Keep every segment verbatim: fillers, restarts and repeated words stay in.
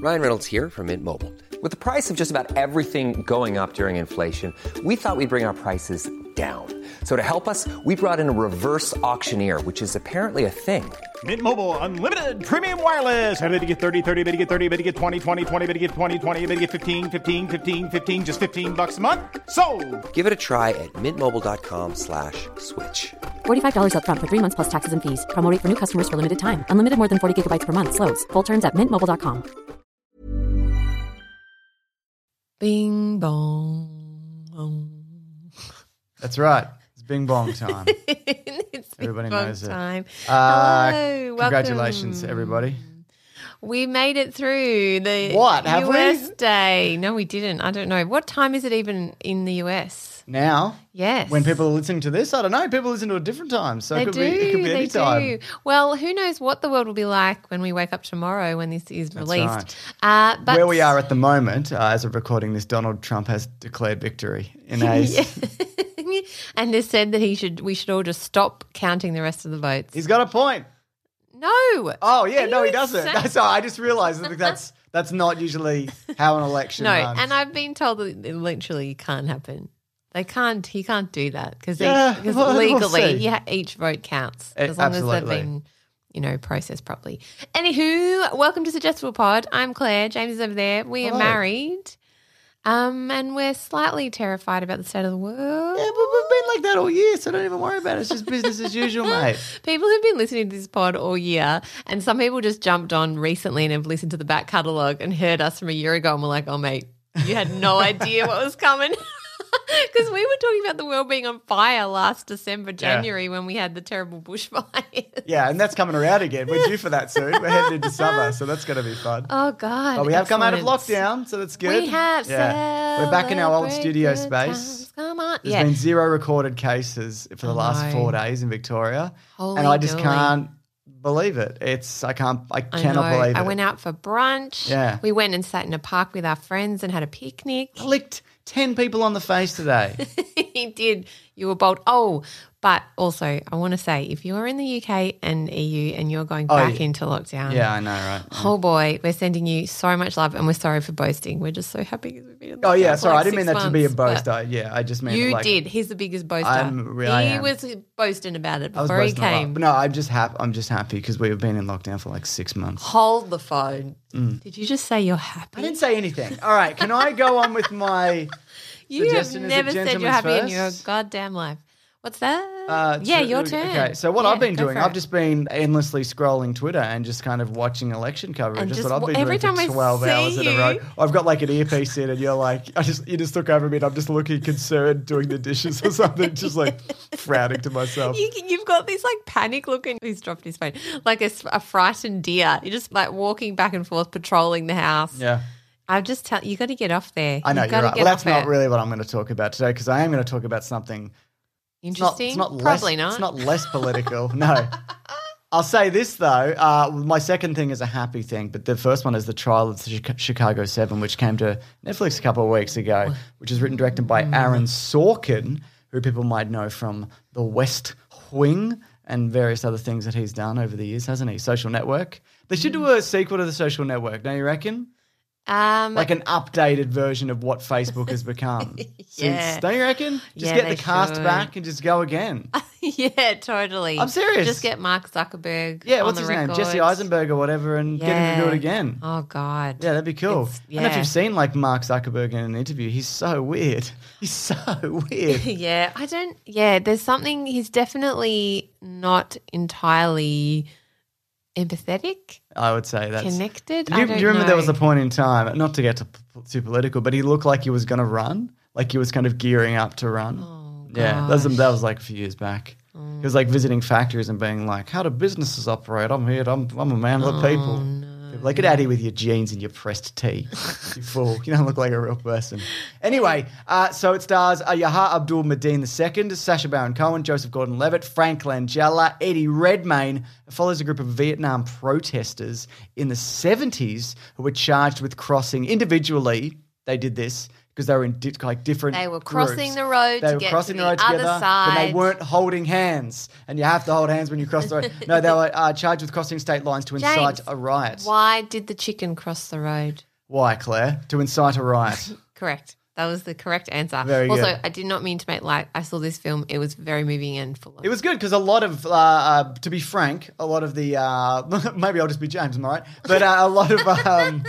Ryan Reynolds here from Mint Mobile. With the price of just about everything going up during inflation, we thought we'd bring our prices down. So to help us, we brought in a reverse auctioneer, which is apparently a thing. Mint Mobile Unlimited Premium Wireless. How to get thirty, thirty, how to get thirty, how to get twenty, twenty, twenty, how to get twenty, twenty, how to get fifteen, fifteen, fifteen, fifteen, just fifteen bucks a month? Sold! Give it a try at mintmobile.com slash switch. forty-five dollars up front for three months plus taxes and fees. Promo rate for new customers for limited time. Unlimited more than forty gigabytes per month. Slows full terms at mint mobile dot com. Bing bong. That's right. It's bing bong time. It's Everybody bing bong knows time. it. Uh, Hello, congratulations, welcome. everybody. We made it through the What, have U S we? Day. No, we didn't. I don't know. What time is it even in the U S? Now, Yes. when people are listening to this, I don't know. People listen to a different time, so They it could do. be it could be they any time. do. Well, who knows what the world will be like when we wake up tomorrow when this is That's released. right. Uh, but Where we are at the moment, uh, as of recording this, Donald Trump has declared victory in a. and has said that he should. We should all just stop counting the rest of the votes. He's got a point. No. Oh yeah, Are no, you he doesn't. insane? That's I just realised that that's that's not usually how an election No, runs. and I've been told that it literally can't happen. They can't. He can't do that because Yeah, because well, we'll legally, see. yeah, each vote counts Eh, as long as absolutely. they've been, you know, processed properly. Anywho, welcome to Suggestible Pod. I'm Claire. James is over there. We Hello. are married, um, and we're slightly terrified about the state of the world. Yeah, but we've been like that all year, so don't even worry about it. It's just business as usual, mate. People have been listening to this pod all year, and some people just jumped on recently and have listened to the back catalogue and heard us from a year ago, and were like, "Oh, mate, you had no idea what was coming." Because we were talking about the world being on fire last December, January, when we had the terrible bushfires. Yeah, and that's coming around again. We're due for that soon. We're heading into summer, so that's going to be fun. Oh, God. But we have come out of excellent. lockdown, so that's good. We have. Yeah. We're back in our old celebrate studio good space. times. Come on. There's yeah. been zero recorded cases for the I last know. four days in Victoria, Holy and I just dooly. can't believe it. It's I can't I I cannot know. believe it. I went out for brunch. Yeah. We went and sat in a park with our friends and had a picnic. I licked ten people on the face today. He did. You were bold. Oh, but also I want to say if you are in the U K and E U and you're going Oh, back yeah. into lockdown. Yeah, I know, right? Oh boy, we're sending you so much love and we're sorry for boasting. We're just so happy because we've been in Oh lockdown yeah, for sorry, like I didn't mean six that to be a months, boast. but I, yeah, I just meant You like, did. He's the biggest boaster. I'm re- I he am. was boasting about it I was before he boasting a lot. came. But no, I'm just happy. I'm just happy because we've been in lockdown for like six months. Hold the phone. Did you just say you're happy? I didn't say anything. All right, can I go on with my? You have suggestion? Is it never said you're gentlemen's happy in first? your goddamn life. What's that? Uh, yeah, so- your turn. Okay, so what Yeah, I've been go doing, for I've it. just been endlessly scrolling Twitter and just kind of watching election coverage. And That's just what I've been wa- every doing time for I twelve see hours in a you- row. I've got like an earpiece in, and you're like, I just you just look over me, and I'm just looking concerned, doing the dishes or something, just like frowning to myself. You, you've got this like panic look and he's dropped his phone, like a, s- a frightened deer. You're just like walking back and forth, patrolling the house. Yeah. I just tell you, got to get off there. I know, You've you're gotta right. get Well, that's off not it. really what I'm going to talk about today because I am going to talk about something It's not, interesting. it's not Probably less, not. It's not less political. No. I'll say this, though. Uh, my second thing is a happy thing, but the first one is the trial of the Chica- Chicago seven, which came to Netflix a couple of weeks ago, which is written and directed by Aaron Sorkin, who people might know from The West Wing and various other things that he's done over the years, hasn't he? Social Network. They should do a sequel to The Social Network, don't you reckon? Um, Like an updated version of what Facebook has become. Yeah. Since, don't you reckon? Just Yeah, get they the cast should. back and just go again. yeah, totally. I'm serious. Just get Mark Zuckerberg. Yeah, on what's the his name? record. Jesse Eisenberg or whatever, and get him to do it again. Oh God. Yeah, that'd be cool. It's- I don't know if yeah. you've seen like Mark Zuckerberg in an interview. He's so weird. He's so weird. Yeah, I don't. Yeah, there's something. He's definitely not entirely empathetic, I would say that's. connected. Do you, I don't do you remember know. there was a point in time, not to get to, too political, but he looked like he was going to run, like he was kind of gearing up to run. Oh, yeah, that was, gosh. that was like a few years back. He was like visiting factories and being like, "How do businesses operate? I'm here. I'm I'm a man of the people." Oh, no. Like, get out of here with your jeans and your pressed tee. You fool. You don't look like a real person. Anyway, uh, so it stars uh, Yahya Abdul-Mateen the Second, Sacha Baron Cohen, Joseph Gordon-Levitt, Frank Langella, Eddie Redmayne. It follows a group of Vietnam protesters in the seventies who were charged with crossing individually, they did this, because they were in di- like different They were crossing groups. the road They to were get crossing to the road the other together, but side. they weren't holding hands. And you have to hold hands when you cross the road. No, they were uh, charged with crossing state lines to incite James, a riot. Why did the chicken cross the road? Why, Claire? To incite a riot. Correct. That was the correct answer. Very also, good. I did not mean to make light. I saw this film. It was very moving and full of. It was good because a lot of, uh, uh, to be frank, a lot of the, uh, maybe I'll just be James, am I right? But uh, a lot of, um,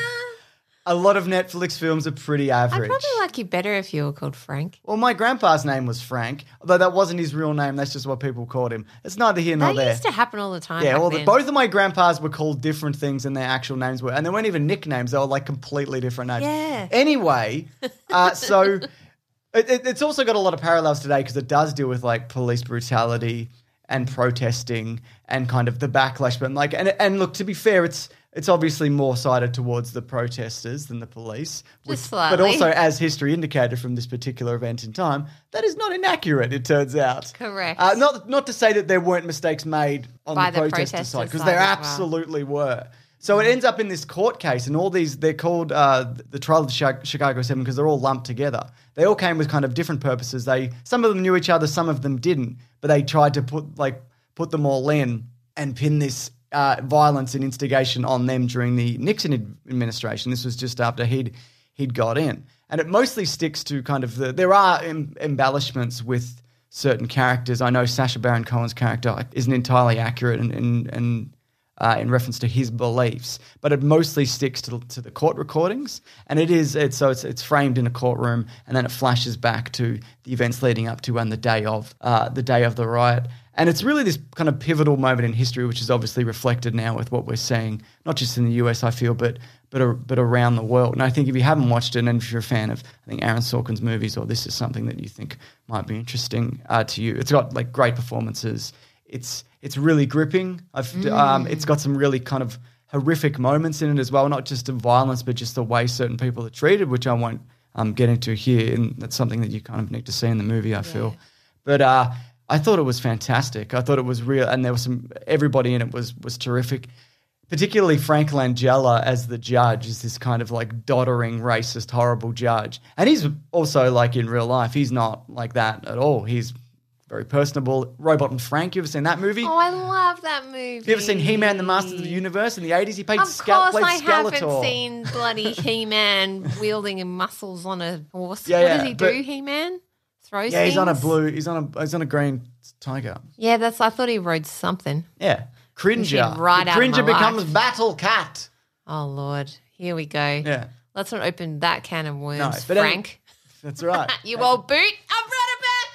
a lot of Netflix films are pretty I'd average. probably like you better if you were called Frank. Well, my grandpa's name was Frank, although that wasn't his real name. That's just what people called him. It's neither here nor That there. used to happen all the time. Yeah, back well, the, then. both of my grandpas were called different things than their actual names were. And they weren't even nicknames. They were like completely different names. Yeah. Anyway, uh, so it, it, it's also got a lot of parallels today because it does deal with like police brutality and protesting and kind of the backlash. But like, and, and look, to be fair, it's it's obviously more sided towards the protesters than the police. which- slightly. But also, as history indicated from this particular event in time, that is not inaccurate, it turns out. Correct. Uh, not not to say that there weren't mistakes made on By the, the protester protester side, because side there as well. absolutely were. So it ends up in this court case, and all these, they're called uh, the trial of the Chi- Chicago Seven because they're all lumped together. They all came with kind of different purposes. They Some of them knew each other, some of them didn't, but they tried to put like put them all in and pin this uh, violence and instigation on them during the Nixon ad- administration. This was just after he'd he'd got in. And it mostly sticks to kind of the, there are em- embellishments with certain characters. I know Sacha Baron Cohen's character isn't entirely accurate and, and, and uh, in reference to his beliefs, but it mostly sticks to, to the court recordings. And it is, it's, so it's, it's framed in a courtroom, and then it flashes back to the events leading up to and the day of, uh, the day of the riot. And it's really this kind of pivotal moment in history, which is obviously reflected now with what we're seeing, not just in the U S, I feel, but but but around the world. And I think if you haven't watched it, and if you're a fan of, I think, Aaron Sorkin's movies, or this is something that you think might be interesting uh, to you, it's got like great performances. It's it's really gripping. I've, mm. um, it's got some really kind of horrific moments in it as well, not just the violence, but just the way certain people are treated, which I won't um, get into here. And that's something that you kind of need to see in the movie, I yeah. feel. But uh, I thought it was fantastic. I thought it was real, and there was some. Everybody in it was was terrific. Particularly Frank Langella as the judge is this kind of like doddering, racist, horrible judge, and he's also like in real life. He's not like that at all. He's very personable. Robot and Frank. You ever seen that movie? Oh, I love that movie. You ever seen He-Man, the Masters of the Universe in the eighties? He played Of Skal- course, I Skeletor. haven't seen bloody He-Man wielding muscles on a horse. Yeah, what yeah, does he but- do, He-Man? Throws Yeah, he's on a things? blue. He's on a. He's on a green tiger. Yeah, that's. I thought he rode something. Yeah, Cringer. You'd ride out of Cringer my becomes life. Battle Cat. Oh Lord, here we go. Yeah. Let's not open that can of worms, No, but any- Frank. That's right. You old boot! I've brought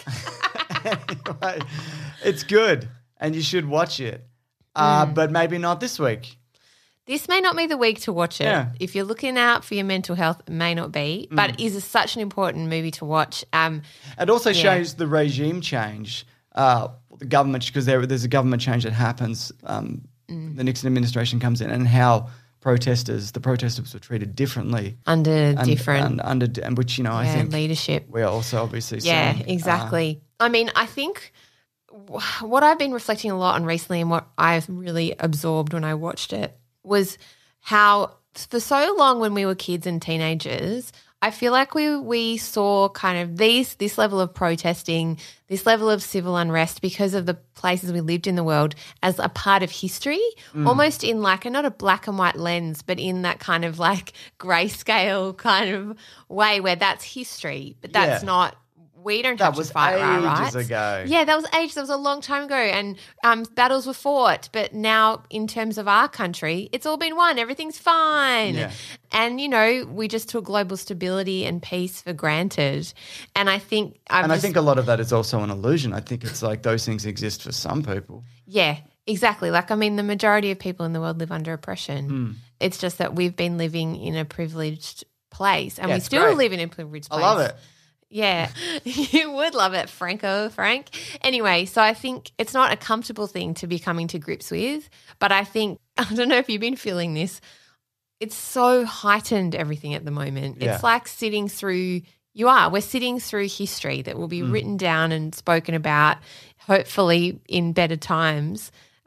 it back. Anyway, it's good, and you should watch it. Uh, Hmm. But maybe not this week. This may not be the week to watch it. Yeah. If you're looking out for your mental health, it may not be. But it is such an important movie to watch. Um, It also Yeah. shows the regime change, uh, the government, because there, there's a government change that happens. Um, Mm. The Nixon administration comes in, and how protesters, the protesters were treated differently. under and- different and under, and which, you know, I yeah, think leadership. we're also obviously Yeah, seeing. uh, exactly. I mean, I think wh- what I've been reflecting a lot on recently and what I've really absorbed when I watched it was how for so long when we were kids and teenagers, I feel like we we saw kind of these this level of protesting, this level of civil unrest because of the places we lived in the world as a part of history, Mm. almost in like a not a black and white lens, but in that kind of like grayscale kind of way where that's history, but that's Yeah. not. We don't That have was to fight our ages rights. ago. Yeah, that was ages. That was a long time ago, and um, battles were fought. But now, in terms of our country, it's all been won. Everything's fine. Yeah. And you know, we just took global stability and peace for granted. And I think, I've And I just- think a lot of that is also an illusion. I think it's like those things exist for some people. yeah, exactly. Like, I mean, the majority of people in the world live under oppression. Hmm. It's just that we've been living in a privileged place, and Yeah, we it's still great. live in a privileged I place. love it. Yeah, you would love it, Franco, Frank. Anyway, so I think it's not a comfortable thing to be coming to grips with, but I think, I don't know if you've been feeling this, it's so heightened everything at the moment. Yeah. It's like sitting through, you are, we're sitting through history that will be Mm. written down and spoken about, hopefully in better times.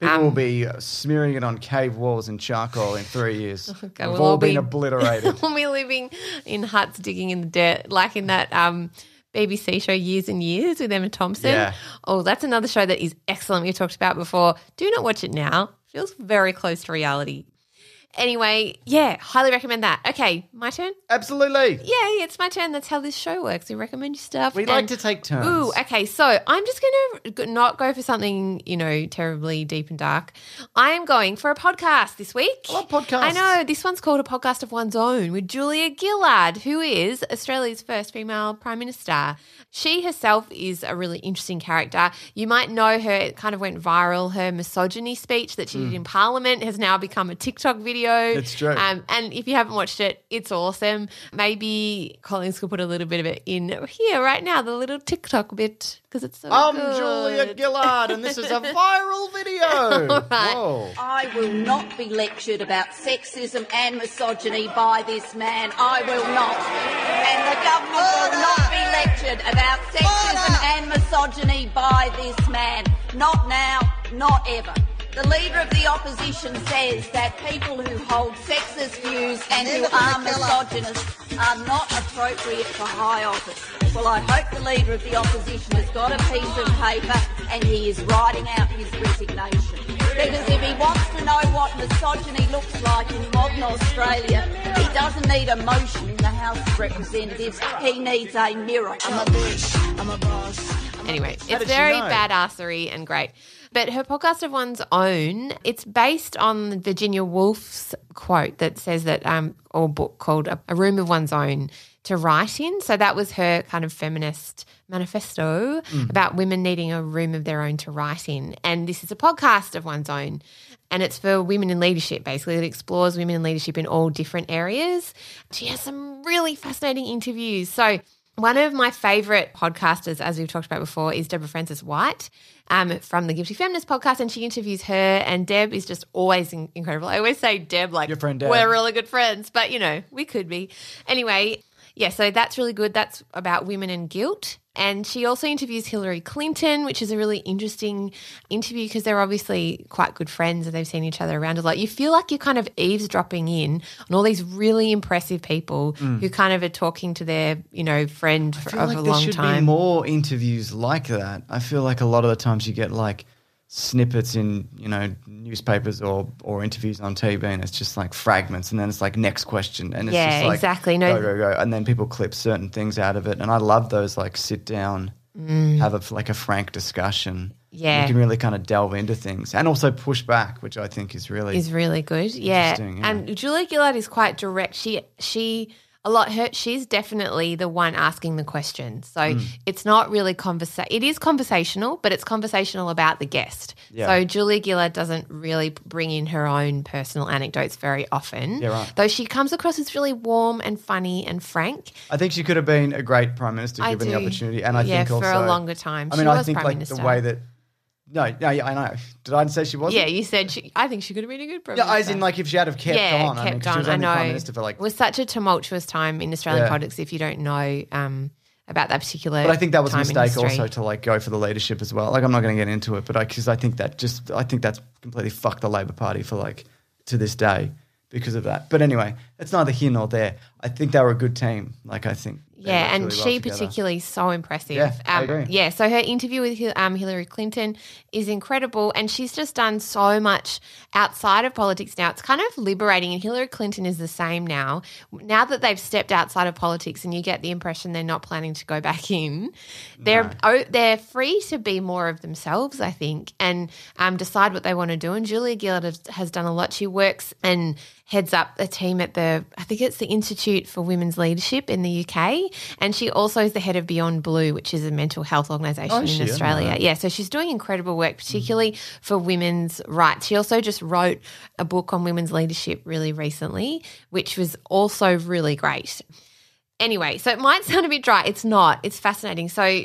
People Um, will be smearing it on cave walls in charcoal in three years. Okay, We've we'll all all been be- obliterated. We'll be living in huts digging in the dirt, like in that um, B B C show Years and Years with Emma Thompson. Yeah. Oh, that's another show that is excellent. We've talked about before. Do not watch it now. Feels very close to reality. Anyway, yeah, highly recommend that. Okay, my turn? Absolutely. Yay, it's my turn. That's how this show works. We recommend you stuff. We and- like to take turns. Ooh, okay. So I'm just going to not go for something, you know, terribly deep and dark. I am going for a podcast this week. I love podcasts. I know. This one's called A Podcast of One's Own with Julia Gillard, who is Australia's first female Prime Minister. She herself is a really interesting character. You might know her. It kind of went viral. Her misogyny speech that she did in Parliament has now become a TikTok video. It's true. Um, and if you haven't watched it, it's awesome. Maybe Collins could put a little bit of it in here right now, the little TikTok bit, because it's so I'm good. Julia Gillard, and this is a viral video. All right. Whoa. I will not be lectured about sexism and misogyny by this man. I will not. And the government will not be lectured about sexism and misogyny by this man. Not now, not ever. The Leader of the Opposition says that people who hold sexist views and who are misogynists are not appropriate for high office. Well, I hope the Leader of the Opposition has got a piece of paper and he is writing out his resignation. Because if he wants to know what misogyny looks like in modern Australia, he doesn't need a motion in the House of Representatives. He needs a mirror. I'm a bitch. I'm a boss. Anyway, How it's did she very know? badassery and great. But her podcast of one's own, it's based on Virginia Woolf's quote that says that, um, or book called A, a Room of One's Own to write in. So that was her kind of feminist manifesto Mm. about women needing a room of their own to write in. And this is a podcast of one's own. And it's for women in leadership, basically. It explores women in leadership in all different areas. She has some really fascinating interviews. So one of my favourite podcasters, as we've talked about before, is Deborah Francis White um, from the Guilty Feminist podcast, and she interviews her, and Deb is just always in- incredible. I always say Deb like Your friend Deb. we're really good friends, but, you know, we could be. Anyway, yeah, so that's really good. That's about women and guilt. And she also interviews Hillary Clinton, which is a really interesting interview because they're obviously quite good friends and they've seen each other around a lot. You feel like you're kind of eavesdropping in on all these really impressive people who kind of are talking to their, you know, friend for, I feel of like a there long should time. be more interviews like that. I feel like a lot of the times you get like snippets in, you know, newspapers or or interviews on T V, and it's just like fragments, and then it's like next question, and it's Yeah, just like exactly. No- go go go, and then people clip certain things out of it, and I love those like sit down, have a like a frank discussion. Mm. Yeah. You can really kind of delve into things and also push back, which I think is really is really good. Yeah. Interesting, yeah. And Julia Gillard is quite direct. She she a lot her she's definitely the one asking the question. So Hmm. it's not really conversa- it is conversational, but it's conversational about the guest. Yeah. So Julia Gillard doesn't really bring in her own personal anecdotes very often. Yeah, right. Though she comes across as really warm and funny and frank. I think she could have been a great prime minister I given the do. opportunity, and I Yeah, think for also a longer time. I She mean, I was think Prime like Minister. the way that no, no, yeah, I know. Did I say she wasn't? Yeah, you said she, I think she could have been a good prime Yeah, minister. as in like if she had have kept yeah, on. I mean, kept 'cause she was on. only I know. prime minister for like. It was such a tumultuous time in Australian Yeah. politics. If you don't know um, about that particular, But I think that was a time in mistake history. also to like go for the leadership as well. Like I'm not going to get into it, but because I, I think that just I think that's completely fucked the Labor Party for like to this day because of that. But anyway, it's neither here nor there. I think they were a good team. Like I think. they Yeah, worked and really well she together. particularly is so impressive. Yeah, I um, agree. Yeah, so her interview with Hil- um, Hillary Clinton is incredible, and she's just done so much outside of politics now. It's kind of liberating, and Hillary Clinton is the same now. Now that they've stepped outside of politics, and you get the impression they're not planning to go back in, they're oh, they're free to be more of themselves, I think, and um, decide what they want to do. And Julia Gillard has, has done a lot. She works and heads up a team at the, I think it's the Institute for Women's Leadership in the U K, and she also is the head of Beyond Blue, which is a mental health organisation Oh, is in she? I didn't know Australia. that. Yeah, so she's doing incredible work, particularly for women's rights. She also just wrote a book on women's leadership really recently, which was also really great. Anyway, so it might sound a bit dry. It's not. It's fascinating. So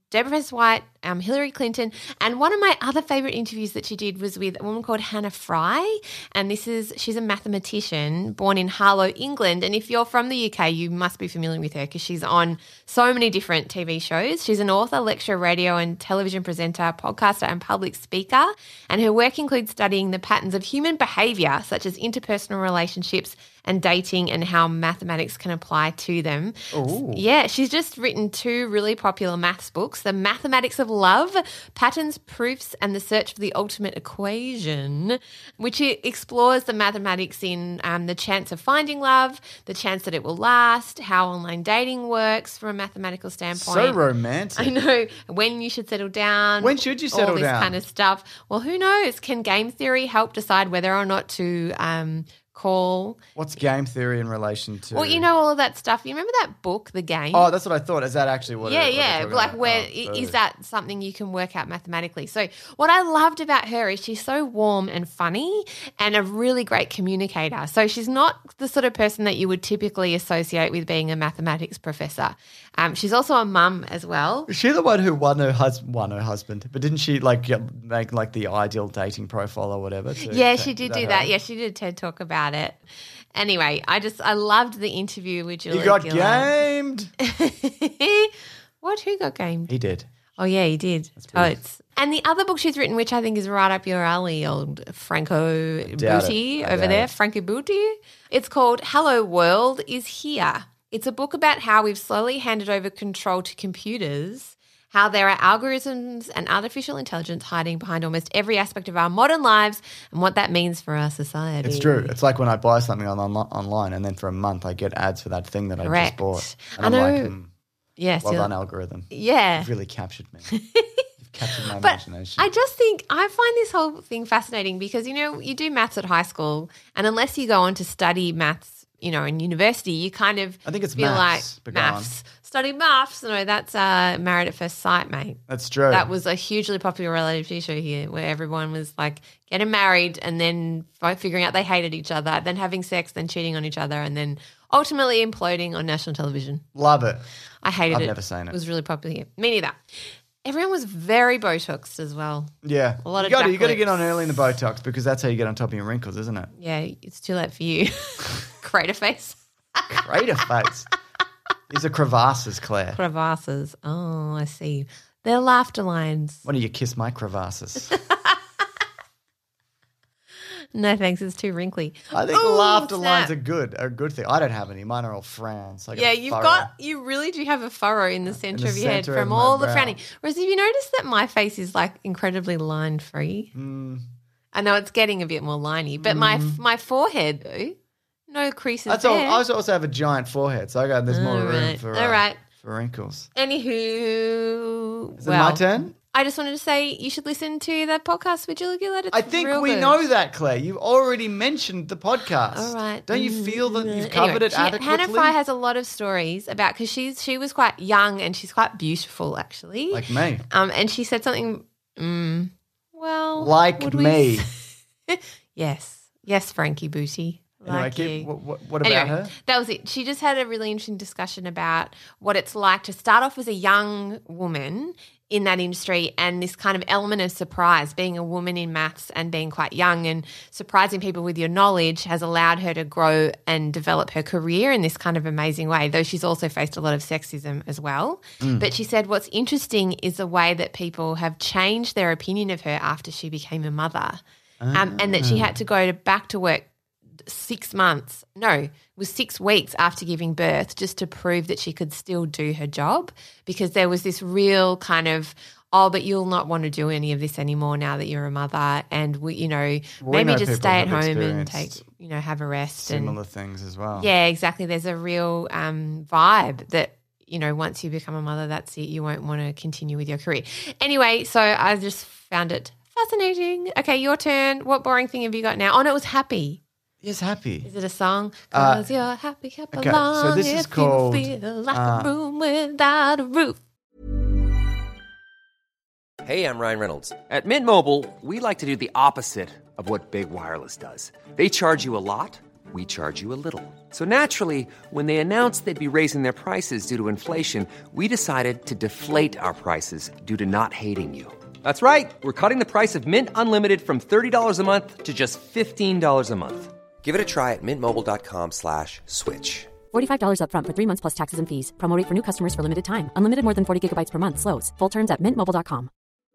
Deborah Press White, um, Hillary Clinton, and one of my other favourite interviews that she did was with a woman called Hannah Fry, and this is she's a mathematician born in Harlow, England, and if you're from the U K, you must be familiar with her because she's on so many different T V shows. She's an author, lecturer, radio and television presenter, podcaster and public speaker, and her work includes studying the patterns of human behaviour such as interpersonal relationships and dating and how mathematics can apply to them. Ooh. Yeah, she's just written two really popular maths books, The Mathematics of Love, Patterns, Proofs and the Search for the Ultimate Equation, which explores the mathematics in um, the chance of finding love, the chance that it will last, how online dating works from a mathematical standpoint. So romantic. I know. When you should settle down. When should you settle all this down? kind of stuff. Well, who knows? Can game theory help decide whether or not to um, call? What's game theory in relation to? Well, you know all of that stuff. You remember that book, The Game? Oh, that's what I thought. Is that actually what? yeah, it, what they're yeah. talking Like, about? where Oh, i- so- is that something you can work out mathematically? So, what I loved about her is she's so warm and funny, and a really great communicator. So, she's not the sort of person that you would typically associate with being a mathematics professor. Um, she's also a mum as well. Is she the one who won her husband? Won her husband, but didn't she like get- make like the ideal dating profile or whatever? to- Yeah, to- she did is do her? that. Yeah, she did a TED Talk about it. Anyway, I just I loved the interview with Julia You got Gillard. gamed. What? Who got gamed? He did. Oh, yeah, he did. Totes. And the other book she's written, which I think is right up your alley, old Franco doubt Booty it. I over doubt there, it. Franco Booty. It's called Hello World is Here. It's a book about how we've slowly handed over control to computers, how there are algorithms and artificial intelligence hiding behind almost every aspect of our modern lives and what that means for our society. It's true. It's like when I buy something on, on online and then for a month I get ads for that thing that I Correct. just bought. And I I'm know. like, hmm, Yes. well you're- done, algorithm. Yeah. You've really captured me. You've captured my But imagination. I just think I find this whole thing fascinating because, you know, you do maths at high school and unless you go on to study maths, you know, in university, you kind of I think it's feel maths, like but go on. maths. Study maths. No, that's uh, Married at First Sight, mate. That's true. That was a hugely popular reality T V show here where everyone was like getting married and then fi- figuring out they hated each other, then having sex, then cheating on each other, and then ultimately imploding on national television. Love it. I hated I've it. never seen it. It was really popular here. Me neither. Everyone was very Botoxed as well. Yeah. A lot you of gotta, duck you got to get on lips. early in the Botox because that's how you get on top of your wrinkles, isn't it? Yeah, it's too late for you. Crater face. Crater face. These are crevasses, Claire. Crevasses. Oh, I see. They're laughter lines. Why don't you kiss my crevasses? No, thanks. It's too wrinkly. I think Ooh, laughter snap. lines are good. Are a good thing. I don't have any. Mine are all frowns. I got Yeah, a you've furrow. got, you really do have a furrow in the centre the of your head centre of from my all the brow. frowning. Whereas have you noticed that my face is like incredibly line free? Mm. I know it's getting a bit more liney, but my my forehead, though, no creases That's there. all. I also also have a giant forehead, so I got there's more All room right. for All uh, right. for wrinkles. Anywho, Is it well, my turn? I just wanted to say you should listen to that podcast with Julia Gillard. It's I think real we good. know that, Claire. You've already mentioned the podcast. All right. Don't you feel that you've Anyway, covered it she- adequately? Hannah Fry has a lot of stories about because she's she was quite young and she's quite beautiful actually. Like me. Um, and she said something. Mm, well, Like would we me. s- yes, yes, Frankie Booty. Anyway, Like keep, you. what, what, what about Anyway, her? that was it. She just had a really interesting discussion about what it's like to start off as a young woman in that industry and this kind of element of surprise, being a woman in maths and being quite young and surprising people with your knowledge has allowed her to grow and develop her career in this kind of amazing way, though she's also faced a lot of sexism as well. Mm. But she said what's interesting is the way that people have changed their opinion of her after she became a mother um, and that she had to go to back to work six months, no, it was six weeks after giving birth just to prove that she could still do her job because there was this real kind of, oh, but you'll not want to do any of this anymore now that you're a mother and, we, you know, We maybe know just people stay at have home and take, experienced you know, have a rest. And Similar things as well. yeah, exactly. There's a real um, vibe that, you know, once you become a mother, that's it. You won't want to continue with your career. Anyway, so I just found it fascinating. Okay, your turn. What boring thing have you got now? Oh, no, it was Happy. Yes, happy. Is it a song? Uh, Cause you're happy, happy okay, long so this is if called, you feel like uh, a room without a roof. Hey, I'm Ryan Reynolds. At Mint Mobile, we like to do the opposite of what Big Wireless does. They charge you a lot, we charge you a little. So naturally, when they announced they'd be raising their prices due to inflation, we decided to deflate our prices due to not hating you. That's right. We're cutting the price of Mint Unlimited from thirty dollars a month to just fifteen dollars a month. Give it a try at mintmobile.com slash switch. forty-five dollars up front for three months plus taxes and fees. Promo rate for new customers for limited time. Unlimited more than forty gigabytes per month. Slows full terms at mint mobile dot com.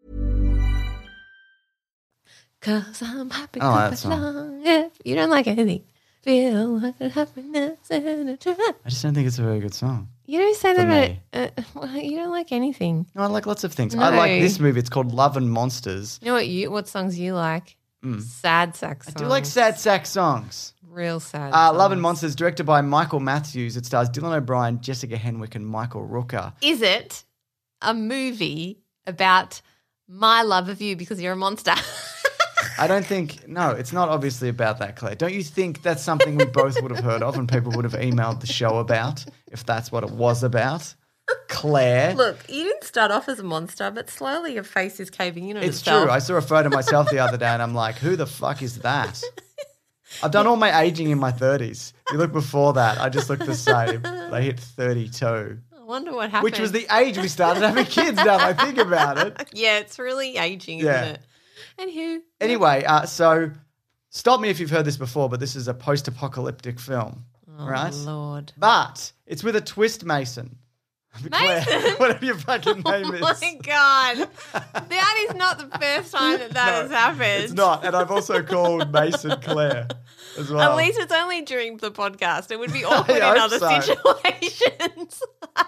Cause I'm happy Oh, clap that it long if you don't like anything. Feel like a happiness in a trap. I just don't think it's a very good song. You don't say For that me. about uh, well, you don't like anything. No, I like lots of things. No. I like this movie. It's called Love and Monsters. You know what you what songs you like? Sad sax songs. I do like sad sack songs. Real sad. Uh, songs. Love and Monsters, directed by Michael Matthews. It stars Dylan O'Brien, Jessica Henwick, and Michael Rooker. Is it a movie about my love of you because you're a monster? I don't think, no, it's not obviously about that, Claire. Don't you think that's something we both would have heard of and people would have emailed the show about if that's what it was about? Claire. Look, you didn't start off as a monster, but slowly your face is caving in on It's itself. true. I saw a photo of myself the other day and I'm like, who the fuck is that? I've done all my aging in my thirties. You look before that, I just look the same. I hit thirty-two, I wonder what happened. which was the age we started having kids now I think about it. Yeah, it's really aging, Yeah. isn't it? And who? Anyway, uh, so stop me if you've heard this before, but this is a post-apocalyptic film, Oh, right? Lord. But it's with a twist, Mason. Claire, Mason? whatever your fucking name Oh is. my God. That is not the first time that that No, has happened. It's not. And I've also called Mason Claire as well. At least it's only during the podcast. It would be awkward in hope other so. situations.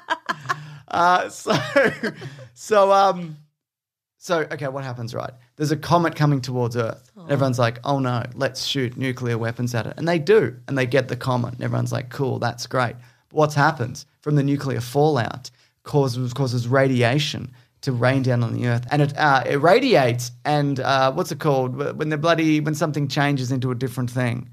Uh, so, so, um, so, okay, what happens, right? There's a comet coming towards Earth. And everyone's like, oh no, let's shoot nuclear weapons at it. And they do. And they get the comet. And everyone's like, cool, that's great. But what's happened from the nuclear fallout causes, causes radiation to rain down on the Earth. And it, uh, it radiates and, uh, what's it called? When the bloody, when something changes into a different thing.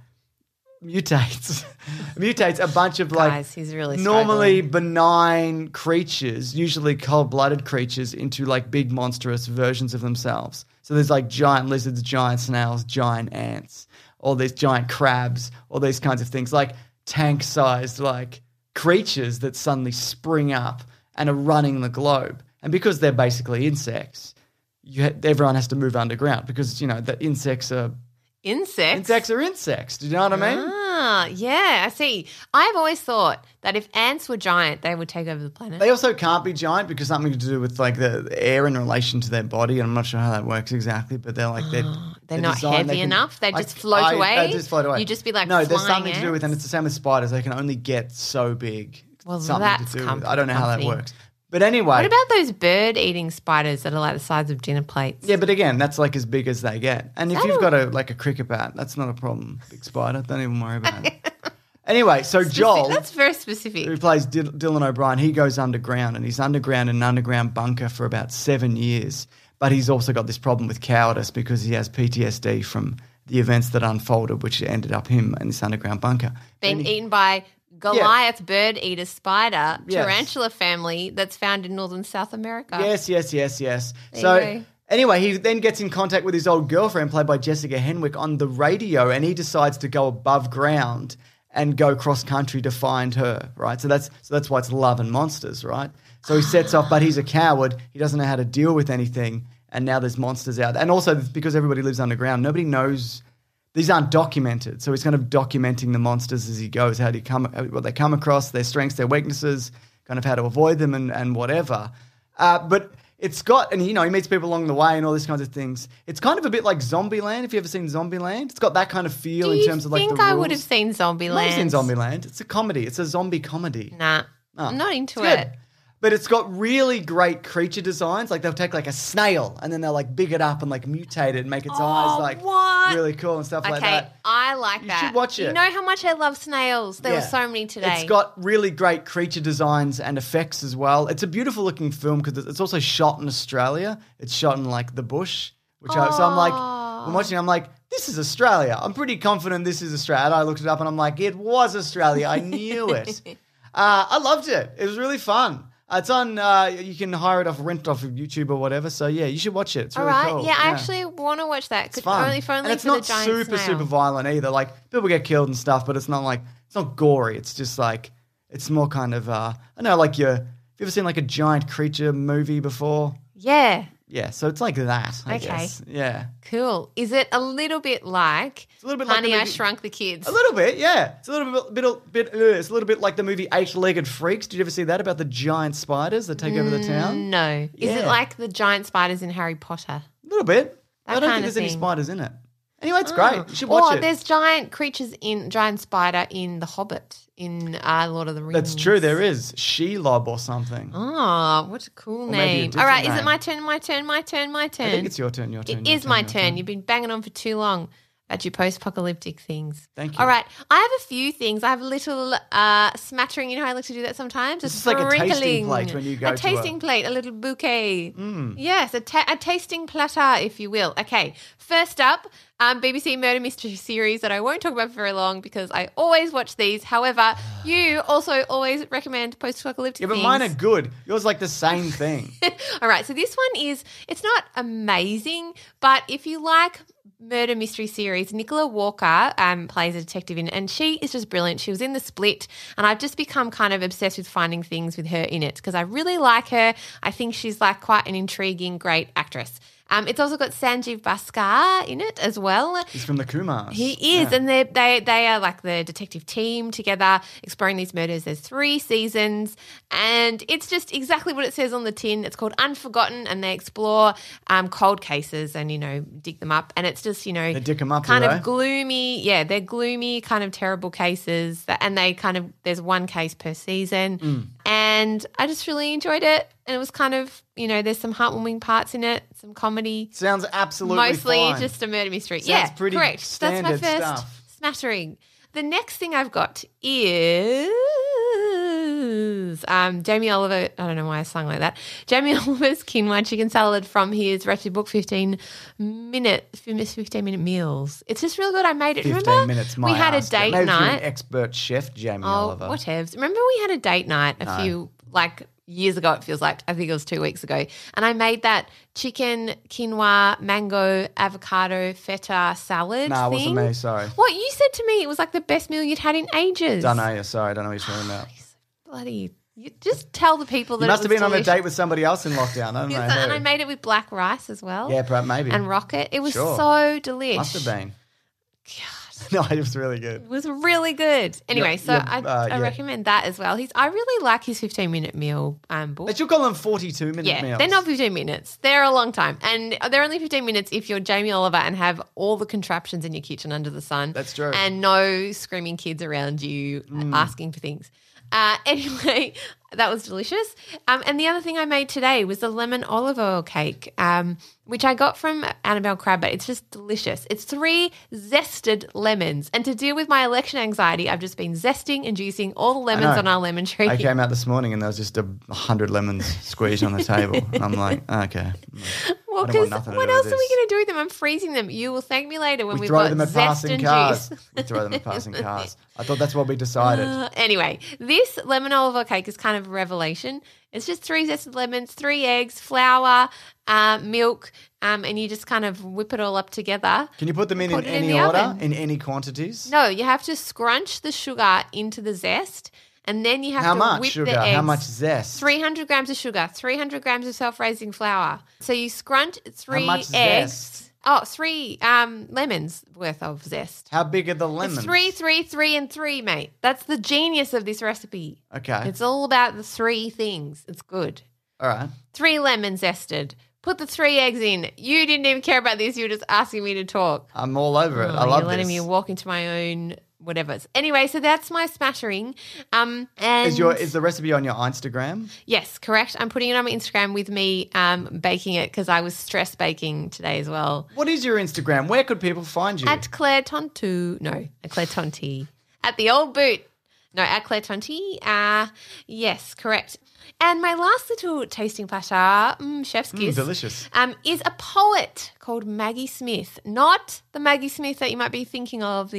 Mutates. Mutates a bunch of like Guys, he's really normally struggling. benign creatures, usually cold-blooded creatures, into like big monstrous versions of themselves. So there's like giant lizards, giant snails, giant ants, all these giant crabs, all these kinds of things, like tank-sized like creatures that suddenly spring up and are running the globe. And because they're basically insects, you ha- everyone has to move underground because, you know, the insects are Insects? insects are insects. Do you know what I mean? Ah, yeah, I see. I've always thought that if ants were giant, they would take over the planet. They also can't be giant because something to do with like the the air in relation to their body, and I'm not sure how that works exactly. But they're like they're They're not designed- heavy they can- enough? They I- just float I- away? They just float away. You just be like no, there's flying something to do with, and ants? it's the same with spiders. They can only get so big. Well, something that's to do com- with. I don't know how that comforting. works. But anyway, What about those bird-eating spiders that are like the size of dinner plates? yeah, but again, that's like as big as they get. And if That you've a- got a like a cricket bat, that's not a problem. Big spider, don't even worry about it. Anyway, so Joel, That's very specific. who plays Dil- Dylan O'Brien, he goes underground and he's underground in an underground bunker for about seven years. But he's also got this problem with cowardice because he has P T S D from the events that unfolded, which ended up him in this underground bunker. Being And he- eaten by Goliath bird-eater spider, Yes. tarantula family that's found in northern South America. Yes, yes, yes, yes. There so you go. anyway, he then gets in contact with his old girlfriend, played by Jessica Henwick, on the radio, and he decides to go above ground and go cross country to find her. Right, so that's so that's why it's Love and Monsters, right? So he sets off, but he's a coward. He doesn't know how to deal with anything, and now there's monsters out. And also because everybody lives underground, nobody knows. These aren't documented, so he's kind of documenting the monsters as he goes, how do you come, what they come across, their strengths, their weaknesses, kind of how to avoid them and, and whatever. Uh, but it's got, and you know, he meets people along the way and all these kinds of things. It's kind of a bit like Zombieland, if you've ever seen Zombieland. It's got that kind of feel Do in you terms of like think the I rules. would have seen Zombieland? I've seen Zombieland. It's a comedy. It's a zombie comedy. Nah, Oh, I'm not into it's good. it. But it's got really great creature designs. Like they'll take like a snail and then they'll like big it up and like mutate it and make its eyes like Oh, what? really cool and stuff Okay, like that. I like You that. should watch You it. know how much I love snails. There Yeah. were so many today. It's got really great creature designs and effects as well. It's a beautiful looking film because it's also shot in Australia. It's shot in like the bush, which I, so I'm like, I'm watching. I'm like, this is Australia. I'm pretty confident this is Australia. And I looked it up and I'm like, it was Australia. I knew it. uh, I loved it. It was really fun. Uh, It's on, uh, you can hire it off, rent it off of YouTube or whatever. So, yeah, you should watch it. It's All really right. cool. Yeah, I actually want to watch that. It's fun. Only, if only and it's for not the giant super, snail. super violent either. Like, people get killed and stuff, but it's not like, it's not gory. It's just like, it's more kind of, uh, I don't know, like your, have you ever seen like a giant creature movie before? Yeah. Yeah, so it's like that, I Okay. guess. Yeah. Cool. Is it a little bit like It's a little bit like Honey, the I movie- Shrunk the Kids? A little bit, yeah. It's a little bit, bit, bit uh, it's a little bit like the movie Eight-Legged Freaks. Did you ever see that about the giant spiders that take over the town? No. Is it Yeah. like the giant spiders in Harry Potter? A little bit. I don't kind think of there's any thing. spiders in it. Anyway, it's Oh. great. You should watch or it. there's giant creatures in giant spider in The Hobbit in uh, Lord of the Rings. That's true. There is Shelob or something. Oh, what a cool maybe a name! All different right, is it name. my turn? My turn. My turn. My turn. I think it's your turn. Your turn. It your is turn, my your turn. You've been banging on for too long about your post-apocalyptic things. Thank you. All right, I have a few things. I have a little uh, smattering. You know how I like to do that sometimes. This a is like a tasting sprinkling. plate when you go a to tasting a- plate, a little bouquet. Yes, a, ta- a tasting platter, if you will. Okay, first up, um, B B C murder mystery series that I won't talk about for very long because I always watch these. However, you also always recommend post-apocalyptic Yeah, but things. mine are good. Yours like the same thing. All right, so this one is, it's not amazing, but if you like murder mystery series, Nicola Walker um, plays a detective in it, and she is just brilliant. She was in The Split, and I've just become kind of obsessed with finding things with her in it because I really like her. I think she's like quite an intriguing, great actress. Um, it's also got Sanjeev Bhaskar in it as well. He's from the Kumars. He is, Yeah. and they they they are like the detective team together exploring these murders. There's three seasons, and it's just exactly what it says on the tin. It's called Unforgotten, and they explore um, cold cases and you know dig them up. And it's just you know They dig 'em up, kind do of they? gloomy. Yeah, they're gloomy, kind of terrible cases, that, and they kind of there's one case per season, Mm. and I just really enjoyed it. And it was kind of you know there's some heartwarming parts in it, some comedy. Sounds absolutely Mostly fine. just a murder mystery. Sounds yeah, pretty correct. That's my standard first stuff. smattering. The next thing I've got is um, Jamie Oliver. I don't know why I sung like that. Jamie Oliver's quinoa chicken salad from his recipe book, fifteen minute, fifteen minute meals. It's just real good. I made it. Fifteen Remember, minutes. My we had ass. a date Maybe if you're night. an expert chef, Jamie Oh, Oliver. whatevs. Remember we had a date night a few, like years ago, it feels like. I think it was two weeks ago. And I made that chicken, quinoa, mango, avocado, feta salad Nah, it thing. wasn't me. Sorry. What? You said to me it was like the best meal you'd had in ages. Don't know you. Sorry, I don't know what you're talking about. Bloody. You just tell the people that You must it have was been on a delicious. date with somebody else in lockdown. I don't know. Yes, and who. I made it with black rice as well. Yeah, perhaps maybe. And rocket. It was Sure. so delicious. Must have been. No, it was really good. It was really good. Anyway, You're- so you're- I, uh, I yeah. recommend that as well. He's I really like his fifteen minute meal um, book. They should call them forty-two minute Yeah, meals. they're not fifteen minutes. They're a long time. And they're only fifteen minutes if you're Jamie Oliver and have all the contraptions in your kitchen under the sun. That's true. Mm. And no screaming kids around you asking for things. Uh, anyway, that was delicious. Um, and the other thing I made today was the lemon olive oil cake, um, which I got from Annabelle Crabb. It's just delicious. It's three zested lemons. And to deal with my election anxiety, I've just been zesting and juicing all the lemons know. on our lemon tree. I came out this morning and there was just a hundred lemons squeezed on the table. And I'm like, okay. Well, I don't want because nothing to what do else with are we this. going to do with them? I'm freezing them. You will thank me later when We we've throw got them at zest passing and cars. juice. We throw them at passing cars. I thought that's what we decided. Uh, anyway, this lemon olive oil cake is kind of a revelation. It's just three zested lemons, three eggs, flour, uh, milk, um, and you just kind of whip it all up together. Can you put them in Put in it in any the order, oven. in any quantities? No, you have to scrunch the sugar into the zest, and then you have How to much whip sugar? the eggs. How much zest? three hundred grams of sugar, three hundred grams of self-raising flour. So you scrunch three much eggs. zest? Oh, three um, lemons worth of zest. How big are the lemons? It's three, three, three, and three, mate. That's the genius of this recipe. Okay. It's all about the three things. It's good. All right. Three lemons zested. Put the three eggs in. You didn't even care about this. You were just asking me to talk. I'm all over it. Oh, I love you're letting this. me walk into my own whatever. Anyway, so that's my smattering. Um, and Is your is the recipe on your Instagram? yes, correct. I'm putting it on my Instagram with me um, baking it because I was stress baking today as well. What is your Instagram? Where could people find you? At Claire Tontu. No, at Claire Tonti. At the old boot. No, at Claire Tonti. Uh, yes, correct. And my last little tasting platter, mm, chef's kiss, delicious. um, is a poet called Maggie Smith. Not the Maggie Smith that you might be thinking of, the act-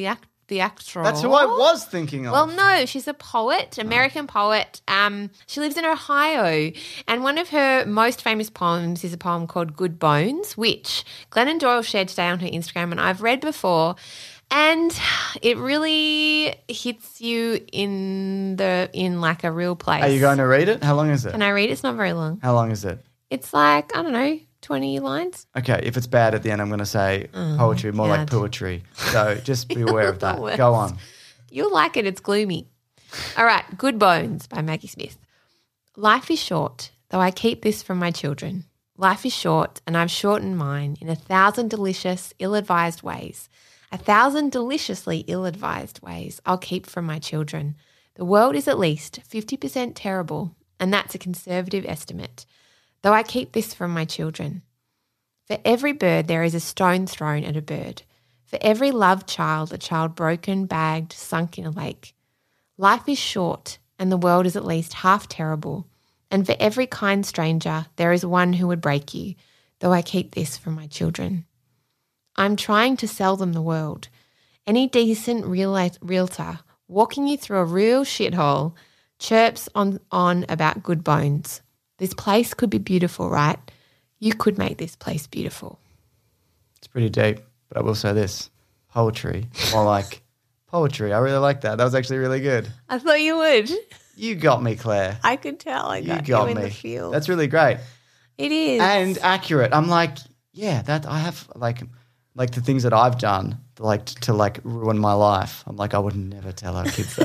the actor. That's who I was thinking of. Well, no, she's a poet, American poet. Um, she lives in Ohio, and one of her most famous poems is a poem called Good Bones, which Glennon Doyle shared today on her Instagram, and I've read before. And it really hits you in the in like a real place. Are you going to read it? How long is it? Can I read it? It's not very long. How long is it? It's like, I don't know, twenty lines. Okay, if it's bad at the end, I'm going to say poetry, more like God. poetry. So just be aware of that. The worst. Go on. You'll like it. It's gloomy. All right. Good Bones by Maggie Smith. Life is short, though I keep this from my children. Life is short, and I've shortened mine in a thousand delicious, ill-advised ways. A thousand deliciously ill-advised ways I'll keep from my children. The world is at least fifty percent terrible, and that's a conservative estimate, though I keep this from my children. For every bird there is a stone thrown at a bird. For every loved child, a child broken, bagged, sunk in a lake. Life is short, and the world is at least half terrible, and for every kind stranger there is one who would break you, though I keep this from my children. I'm trying to sell them the world. Any decent real- realtor walking you through a real shithole chirps on, on about good bones. This place could be beautiful, right? You could make this place beautiful. It's pretty deep, but I will say this. Poetry, more like poetry. I really like that. That was actually really good. I thought you would. You got me, Claire. I could tell. I You got, got you in me. the field. That's really great. It is. And accurate. I'm like, yeah, that I have like like the things that I've done like to, to like ruin my life. I'm like, I would never tell our kids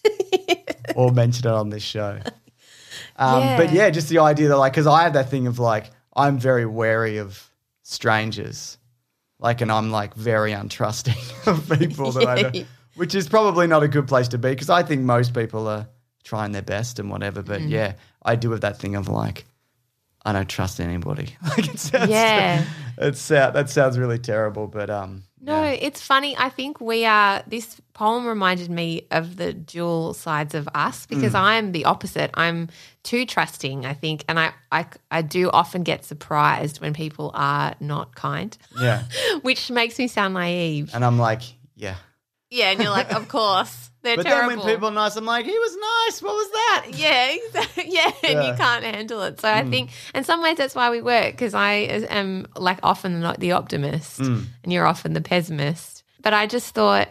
that or mention it on this show. Um, Yeah. But yeah, just the idea that like, because I have that thing of like, I'm very wary of strangers, like, and I'm like very untrusting of people that I know, which is probably not a good place to be because I think most people are trying their best and whatever. But Mm. yeah, I do have that thing of like, I don't trust anybody. Like it sounds, Yeah. it's uh, that sounds really terrible, but um, No, it's funny. I think we are, this poem reminded me of the dual sides of us because Mm. I'm the opposite. I'm too trusting, I think, and I, I, I do often get surprised when people are not kind, yeah, which makes me sound naive. and I'm like, yeah. Yeah, and you're like, of course, they're But terrible. then when people are nice, I'm like, he was nice. What was that? Yeah, exactly. Yeah, and Yeah. you can't handle it. So I think, in some ways, that's why we work because I am like often not the optimist, and you're often the pessimist. But I just thought,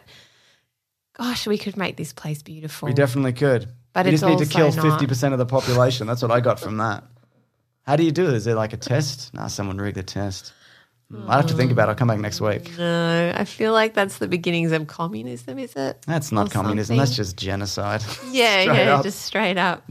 gosh, we could make this place beautiful. We definitely could. But you it's just need to kill also not. fifty percent of the population. That's what I got from that. How do you do it? Is there like a test? Nah, someone rigged the test. Hmm, I have to think about it. I'll come back next week. No, I feel like that's the beginnings of communism. Is it? That's not Or communism. That's something. just genocide. Yeah, Straight yeah, up. just straight up.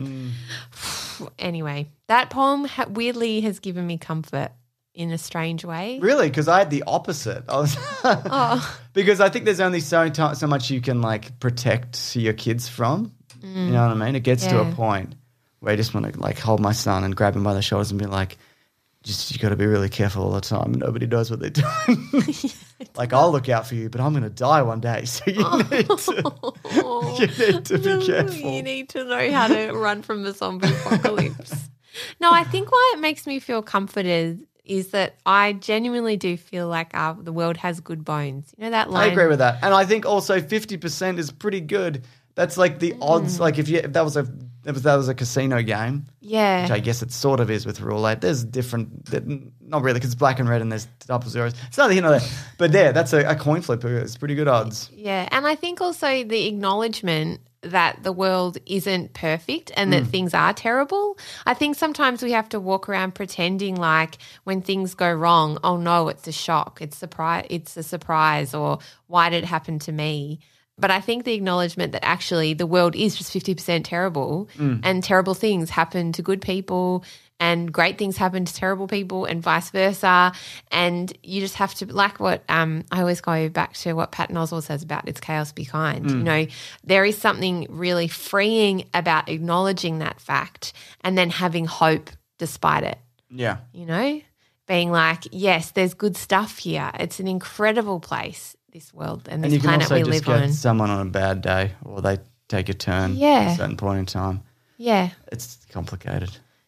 Anyway, that poem ha- weirdly has given me comfort in a strange way. Really? Because I had the opposite. I was Oh, because I think there's only so ti so much you can like protect your kids from. You know what I mean? It gets to a Yeah. point where I just want to like hold my son and grab him by the shoulders and be like, just you got to be really careful all the time. Nobody knows what they're doing. Like I'll look out for you, but I'm going to die one day, so you need to you need to be careful. You need to know how to run from the zombie apocalypse. No, I think why it makes me feel comforted is that I genuinely do feel like uh, the world has good bones. You know that line? I agree with that, and I think also fifty percent is pretty good. That's like the odds. Like if you if that was a if that was a casino game, Yeah. which I guess it sort of is with roulette. There's different, not really, because it's black and red and there's double zeros. It's not, you know, that. But yeah, that's a, a coin flip. It's pretty good odds. Yeah, and I think also the acknowledgement that the world isn't perfect and that things are terrible. I think sometimes we have to walk around pretending like when things go wrong, oh no, it's a shock, it's surprise, it's a surprise, or why did it happen to me? But I think the acknowledgement that actually the world is just fifty percent terrible and terrible things happen to good people and great things happen to terrible people and vice versa. And you just have to, like what um, I always go back to what Patton Oswalt says about it's chaos be kind. You know, there is something really freeing about acknowledging that fact and then having hope despite it, Yeah. you know, being like, yes, there's good stuff here. It's an incredible place, this world and And this you can planet also we just live get on. someone on a bad day or they take a turn Yeah. at a certain point in time. Yeah. It's complicated.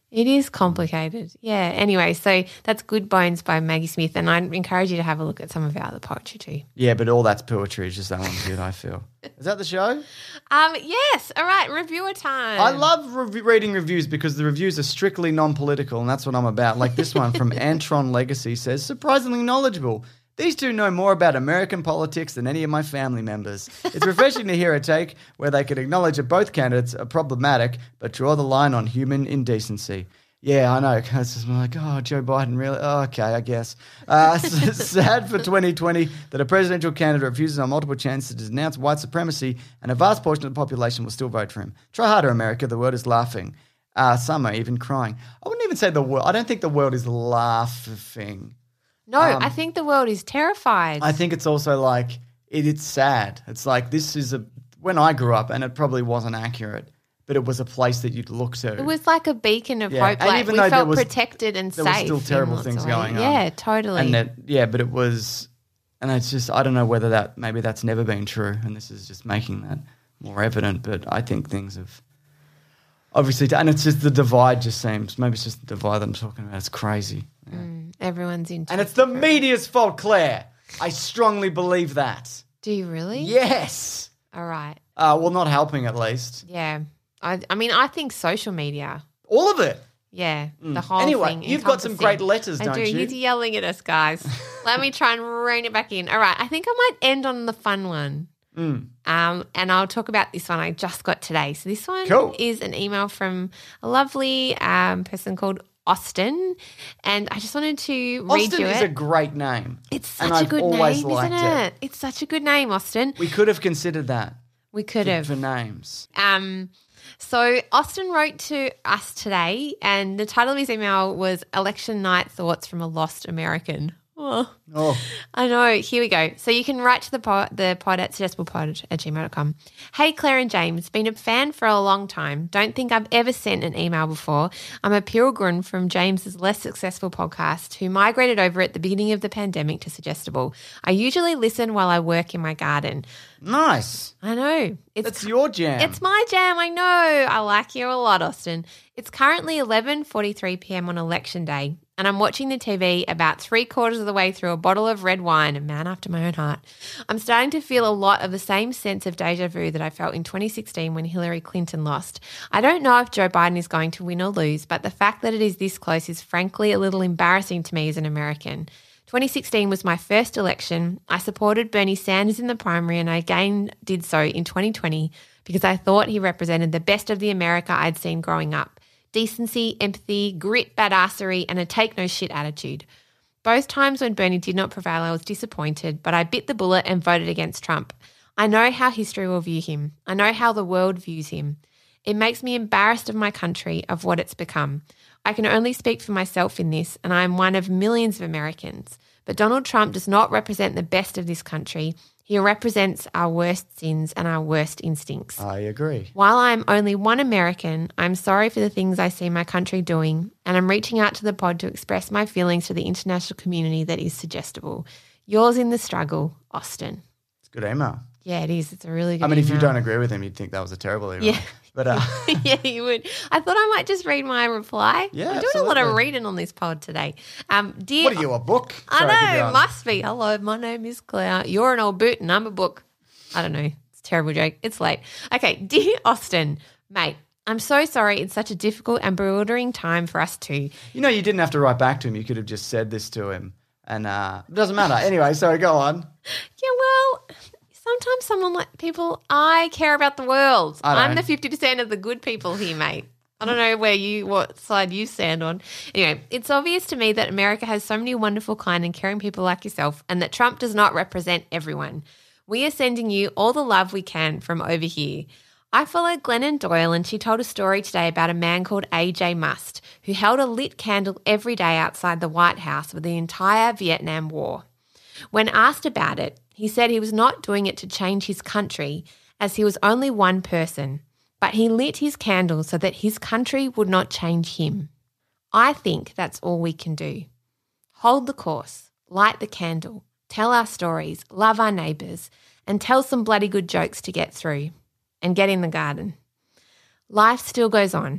It is complicated. Yeah. Anyway, so that's Good Bones by Maggie Smith, and I encourage you to have a look at some of our other poetry too. Yeah, but all that's poetry. It's just that one's good, I feel. Is that the show? Um, yes. All right. Reviewer time. I love re- reading reviews because the reviews are strictly non-political, and that's what I'm about. Like this one from Antron Legacy says, surprisingly knowledgeable. These two know more about American politics than any of my family members. It's refreshing to hear a take where they can acknowledge that both candidates are problematic, but draw the line on human indecency. Yeah, I know. It's just like, oh, Joe Biden, really? Oh, okay, I guess. Uh, sad for twenty twenty that a presidential candidate refuses on multiple chances to denounce white supremacy, and a vast portion of the population will still vote for him. Try harder, America. The world is laughing. Uh, some are even crying. I wouldn't even say the world. I don't think the world is laughing. No, Um, I think the world is terrified. I think it's also like it, it's sad. It's like this is a when I grew up, and it probably wasn't accurate, but it was a place that you'd look to. It was like a beacon of Yeah, hope. and Like even we though there felt was- protected and there safe. was still terrible in lots things of ways. going on. Yeah, totally. And that, yeah, but it was, and it's just I don't know whether that maybe that's never been true, and this is just making that more evident. But I think things have obviously, and it's just the divide. Just seems maybe it's just the divide that I'm talking about. It's crazy. Yeah. Everyone's into And it's the media's fault, Claire. I strongly believe that. Do you really? Yes. All right. Uh, well, not helping at least. Yeah. I, I mean, I think social media. All of it. Yeah, the whole Anyway, thing. you've got some encompassing. great letters, I don't do. you? He's yelling at us, guys. Let me try and rein it back in. All right, I think I might end on the fun one. Mm. Um, and I'll talk about this one I just got today. So this one Cool. is an email from a lovely um, person called Austin, and I just wanted to read Austin you is it. a great name. It's and such a I've good always name, liked isn't it? It's such a good name, Austin. We could have considered that We could for, have. for names. Um, so Austin wrote to us today, and the title of his email was "Election Night Thoughts from a Lost American." Oh, Oh, I know. Here we go. So you can write to the pod, the pod at suggestiblepod at gmail dot com. Hey, Claire and James, been a fan for a long time. Don't think I've ever sent an email before. I'm a pilgrim from James's less successful podcast who migrated over at the beginning of the pandemic to Suggestible. I usually listen while I work in my garden. nice. I know. It's That's your jam. It's my jam, I know. I like you a lot, Austin. It's currently eleven forty-three p.m. on election day, and I'm watching the T V about three quarters of the way through a bottle of red wine, a man after my own heart. I'm starting to feel a lot of the same sense of deja vu that I felt in twenty sixteen when Hillary Clinton lost. I don't know if Joe Biden is going to win or lose, but the fact that it is this close is frankly a little embarrassing to me as an American. twenty sixteen was my first election. I supported Bernie Sanders in the primary, and I again did so in twenty twenty because I thought he represented the best of the America I'd seen growing up. Decency, empathy, grit, badassery, and a take-no-shit attitude. Both times when Bernie did not prevail, I was disappointed, but I bit the bullet and voted against Trump. I know how history will view him. I know how the world views him. It makes me embarrassed of my country, of what it's become. I can only speak for myself in this, and I am one of millions of Americans. But Donald Trump does not represent the best of this country. He represents our worst sins and our worst instincts. I agree. While I am only one American, I'm sorry for the things I see my country doing, and I'm reaching out to the pod to express my feelings to the international community that is Suggestible. Yours in the struggle, Austin. It's a good email. Yeah, it is. It's a really good I mean, if you email. don't agree with him, you'd think that was a terrible email. Yeah. But uh, Yeah, you would. I thought I might just read my reply. Yeah, I'm doing a lot of absolutely. reading on this pod today. Um, dear, what are you, a book? I Sorry, keep know, going. must be. Hello, my name is Claire. You're an old boot and I'm a book. I don't know. It's a terrible joke. It's late. Okay, dear Austin, mate, I'm so sorry. It's such a difficult and bewildering time for us too. You know, you didn't have to write back to him. You could have just said this to him. And uh, it doesn't matter. Anyway, sorry, go on. Yeah, well, sometimes someone like people, I care about the world. I I'm don't. the fifty percent of the good people here, mate. I don't know where you, what side you stand on. Anyway, it's obvious to me that America has so many wonderful, kind and caring people like yourself, and that Trump does not represent everyone. We are sending you all the love we can from over here. I followed Glennon Doyle, and she told a story today about a man called A J Must, who held a lit candle every day outside the White House for the entire Vietnam War. When asked about it, he said he was not doing it to change his country, as he was only one person, but he lit his candle so that his country would not change him. I think that's all we can do. Hold the course, light the candle, tell our stories, love our neighbours, and tell some bloody good jokes to get through, and get in the garden. Life still goes on.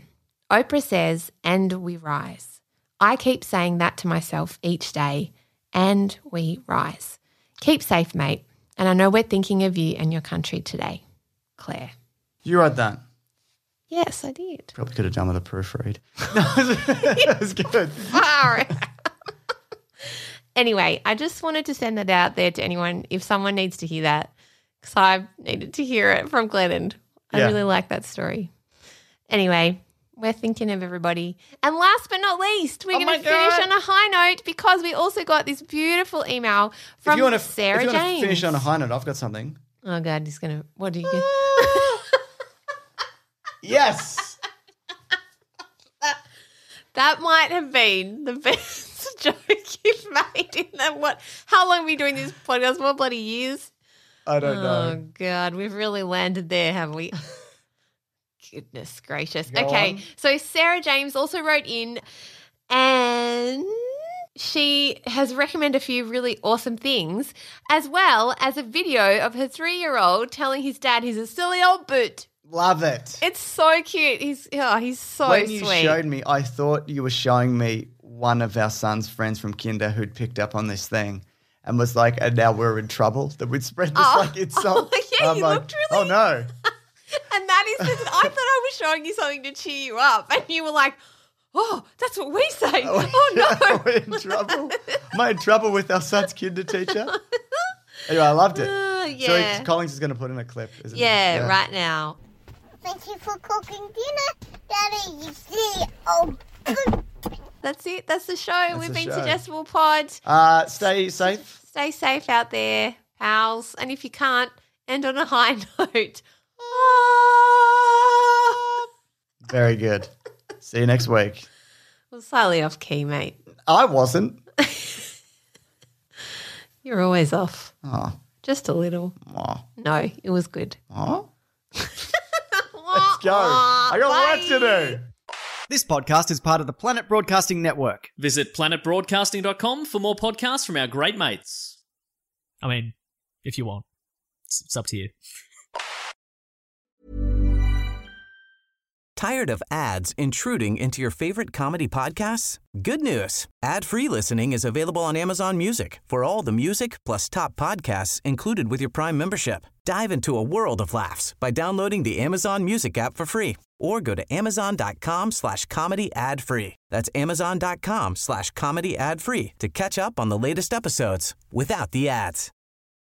Oprah says, and we rise. I keep saying that to myself each day, and we rise. Keep safe, mate. And I know we're thinking of you and your country today. Claire. You wrote that. Yes, I did. Probably could have done with a proofread. That was good. Far out. Anyway, I just wanted to send that out there to anyone if someone needs to hear that, because I needed to hear it from Glennon. I Yeah. really like that story. Anyway, we're thinking of everybody. And last but not least, we're Oh going my to finish God. on a high note because we also got this beautiful email from if you want to, Sarah if you want James. to finish on a high note, I've got something. Oh, God, he's going to – what do you get? Yes. That might have been the best joke you've made in that. What? How long have we been doing this podcast? What bloody years? I don't Oh, know. God, we've really landed there, haven't we? Goodness gracious. Go okay, on. so Sarah James also wrote in and she has recommended a few really awesome things, as well as a video of her three-year-old telling his dad he's a silly old boot. Love it. It's so cute. He's oh, he's so when sweet. you showed me, I thought you were showing me one of our son's friends from kinder who'd picked up on this thing and was like, and now we're in trouble that we'd spread this Oh. like insult. Oh, yeah, I'm he like, looked really- oh no. And that is, I thought I was showing you something to cheer you up, and you were like, "Oh, that's what we say." Oh no, We're in trouble. Am I in trouble with our son's kinder teacher? Anyway, I loved it. Uh, So yeah. he- Collins is going to put in a clip, isn't he? yeah, right now. Thank you for cooking dinner, Daddy. You see, oh, good. That's it. That's the show. We've the been show. Suggestible Pod. Uh, stay safe. Stay safe out there, pals. And if you can't, end on a high note. Very good. See you next week. Well, slightly off key, mate. I wasn't. You're always off. Oh, Just a little. oh, No, it was good. oh. Let's go. I got work to do. This podcast is part of the Planet Broadcasting Network. Visit planet broadcasting dot com for more podcasts from our great mates. I mean, if you want. It's, it's up to you. Tired of ads intruding into your favorite comedy podcasts? Good news. Ad-free listening is available on Amazon Music for all the music plus top podcasts included with your Prime membership. Dive into a world of laughs by downloading the Amazon Music app for free or go to amazon.com slash comedy ad free. That's amazon.com slash comedy ad free to catch up on the latest episodes without the ads.